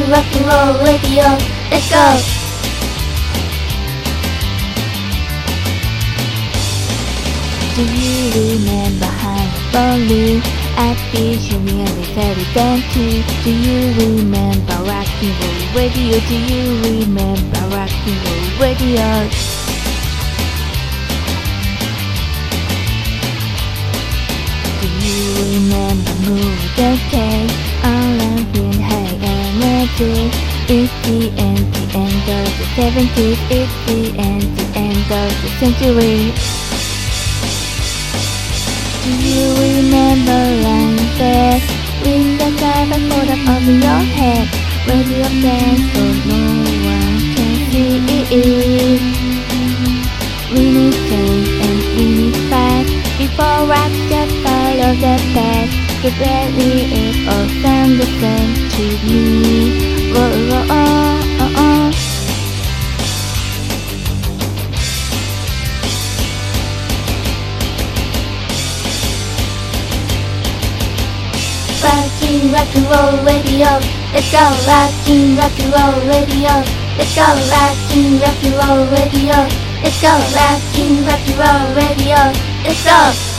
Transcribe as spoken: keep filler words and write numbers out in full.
rocking, rock and roll radio. Let's go. Do you remember how lonely I'd be showing every very dainty? Do you remember rock and roll radio? Do you remember rock and roll radio? Do you remember movie that day? All I've been high energy. It's the end, the end of the seventies. It's the end, the end of the century. Do you remember lying there with the diver put up over your head? Radio dance so no one can see it. We need change and we need fight. Before rock just follow the path. The belly is all sound the same to me. Whoa, whoa, oh, oh, oh. Rocking rock and roll radio. Let's go. Rocking rock and roll radio. Let's go. Rocking rock and roll radio. Let's go. Rocking rock and roll radio. Let's go.